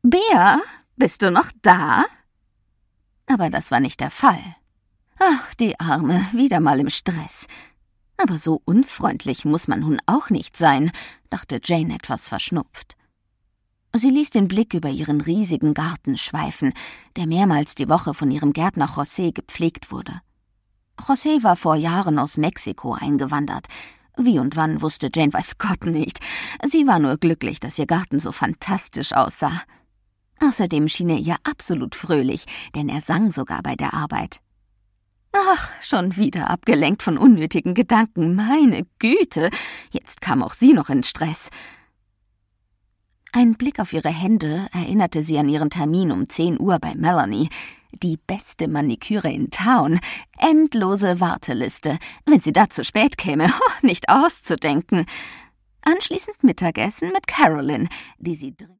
»Bea, bist du noch da?« Aber das war nicht der Fall. Ach, die Arme, wieder mal im Stress. Aber so unfreundlich muss man nun auch nicht sein, dachte Jane etwas verschnupft. Sie ließ den Blick über ihren riesigen Garten schweifen, der mehrmals die Woche von ihrem Gärtner José gepflegt wurde. José war vor Jahren aus Mexiko eingewandert. Wie und wann wusste Jane weiß Gott nicht. Sie war nur glücklich, dass ihr Garten so fantastisch aussah. Außerdem schien er ihr absolut fröhlich, denn er sang sogar bei der Arbeit. Ach, schon wieder abgelenkt von unnötigen Gedanken, meine Güte, jetzt kam auch sie noch in Stress. Ein Blick auf ihre Hände erinnerte sie an ihren Termin um 10 Uhr bei Melanie. Die beste Maniküre in Town, endlose Warteliste. Wenn sie da zu spät käme, nicht auszudenken. Anschließend Mittagessen mit Carolyn, die sie